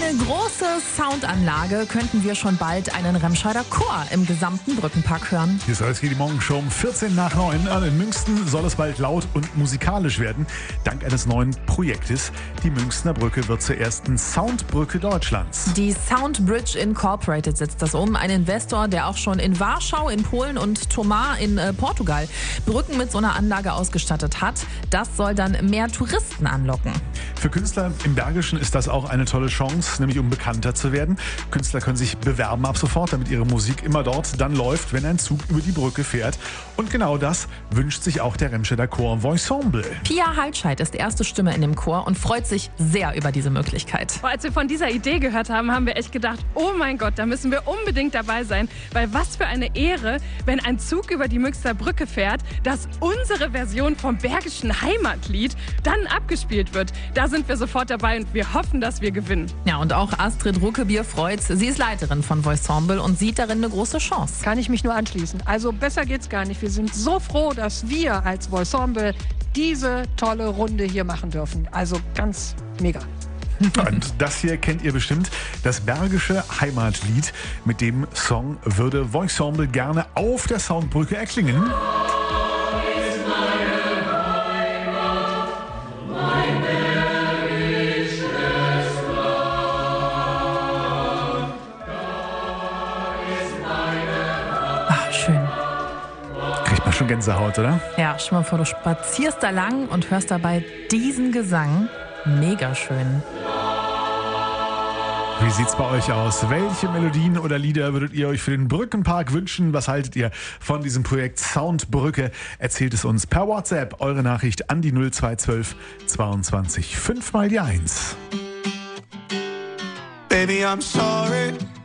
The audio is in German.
große Soundanlage könnten wir schon bald einen Remscheider Chor im gesamten Brückenpark hören. Hier ist alles die Morgenshow um 14 nach 9. In München soll es bald laut und musikalisch werden, dank eines neuen Projektes. Die Münchner Brücke wird zur ersten Soundbrücke Deutschlands. Die Soundbridge Incorporated setzt das um. Ein Investor, der auch schon in Warschau, in Polen und Tomar in Portugal Brücken mit so einer Anlage ausgestattet hat. Das soll dann mehr Touristen anlocken. Für Künstler im Bergischen ist das auch eine tolle Chance, nämlich um bekannter zu werden. Künstler können sich bewerben ab sofort, damit ihre Musik immer dort dann läuft, wenn ein Zug über die Brücke fährt. Und genau das wünscht sich auch der Remscheider Chor Voicensemble. Pia Haltscheid ist erste Stimme in dem Chor und freut sich sehr über diese Möglichkeit. Als wir von dieser Idee gehört haben, haben wir echt gedacht, oh mein Gott, da müssen wir unbedingt dabei sein. Weil was für eine Ehre, wenn ein Zug über die Münchner Brücke fährt, dass unsere Version vom Bergischen Heimatlied dann abgespielt wird. Da sind wir sofort dabei und wir hoffen, dass wir gewinnen. Ja, und auch Astrid Ruckebier freut's. Sie ist Leiterin von Voicensemble und sieht darin eine große Chance. Kann ich mich nur anschließen. Also besser geht's gar nicht. Wir sind so froh, dass wir als Voicensemble diese tolle Runde hier machen dürfen. Also ganz mega. Und das hier kennt ihr bestimmt, das Bergische Heimatlied. Mit dem Song würde Voicensemble gerne auf der Soundbrücke erklingen. Schön. Kriegt man schon Gänsehaut, oder? Ja, stell mal vor, du spazierst da lang und hörst dabei diesen Gesang. Mega schön. Wie sieht's bei euch aus? Welche Melodien oder Lieder würdet ihr euch für den Brückenpark wünschen? Was haltet ihr von diesem Projekt Soundbrücke? Erzählt es uns per WhatsApp. Eure Nachricht an die 0212 22 5 mal die 1. Baby, I'm sorry.